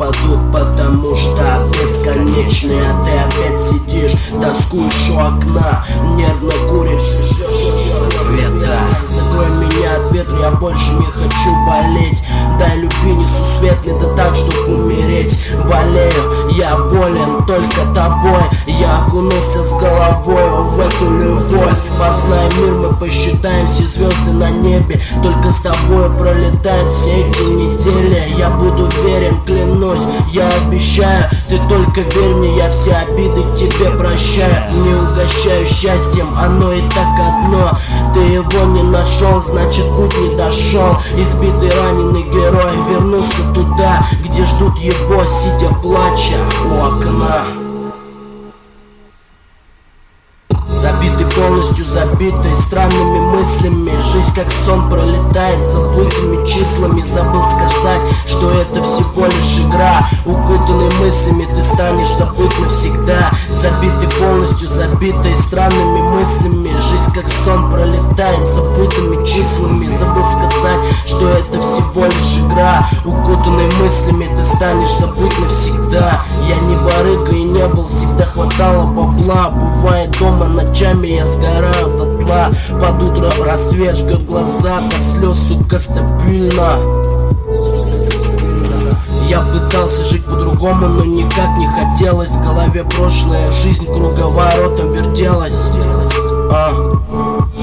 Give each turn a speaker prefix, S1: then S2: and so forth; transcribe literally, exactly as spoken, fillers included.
S1: упадут, потому что бесконечный. А ты опять сидишь, тоскуешь у окна, нервно куришь, ветра. Закрой меня от ветра, я больше не хочу болеть. Дай любви несусветной, да так, чтоб умереть. Болею, я болен только тобой. Я окунулся с головой в эту любовь. Познай мир, мы посчитаем все звезды на небе. Только с тобой пролетают все эти недели. Я буду верен, клянусь, я обещаю. Ты только верь мне, я все обиды тебе прощаю. Не угощаю счастьем, оно и так одно. Ты его не нашел, значит путь не дошел. Избитый раненый герой вернулся туда, где ждут его, сидя плача у окна. Забитый, полностью забитый странными мыслями. Жизнь как сон пролетает забытыми числами. Забыл сказать, что это всего лишь игра. Укутанный мыслями ты станешь забыт навсегда. Забитый, полностью забитый странными мыслями. Жизнь как сон пролетает забытыми числами. Забыл сказать, что это всего лишь игра. Укутанный мыслями ты станешь забыт навсегда. Я не барыга и не был, всегда хватало бабла. Бывает дома ночами я сгораю дотла. Под утро рассвет жгет глаза до слез, сука, стабильно. Я пытался жить по-другому, но никак не хотелось. В голове прошлая жизнь круговоротом вертелась. а.